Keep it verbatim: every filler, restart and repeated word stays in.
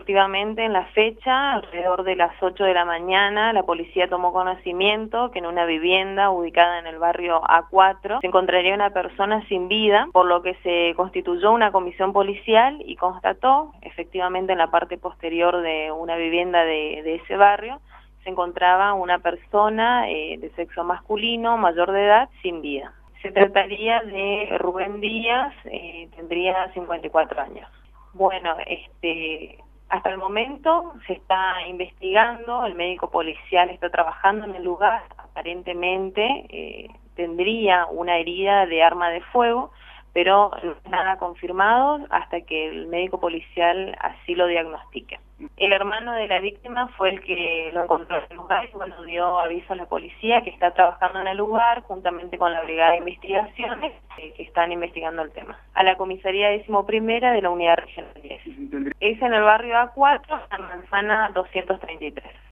efectivamente, en la fecha, alrededor de las ocho de la mañana, la policía tomó conocimiento que en una vivienda ubicada en el barrio A cuatro se encontraría una persona sin vida, por lo que se constituyó una comisión policial y constató, efectivamente, en la parte posterior de una vivienda de, de ese barrio, se encontraba una persona eh, de sexo masculino, mayor de edad, sin vida. Se trataría de Rubén Díaz, eh, tendría cincuenta y cuatro años. Bueno, este, hasta el momento se está investigando, el médico policial está trabajando en el lugar, aparentemente eh, tendría una herida de arma de fuego, pero no es nada confirmado hasta que el médico policial así lo diagnostique. El hermano de la víctima fue el que lo encontró en el lugar y bueno, dio aviso a la policía que está trabajando en el lugar juntamente con la Brigada de Investigaciones eh, que están investigando el tema. A la comisaría décimo primera de la Unidad Regional diez. Es en el barrio A cuatro, la manzana doscientos treinta y tres.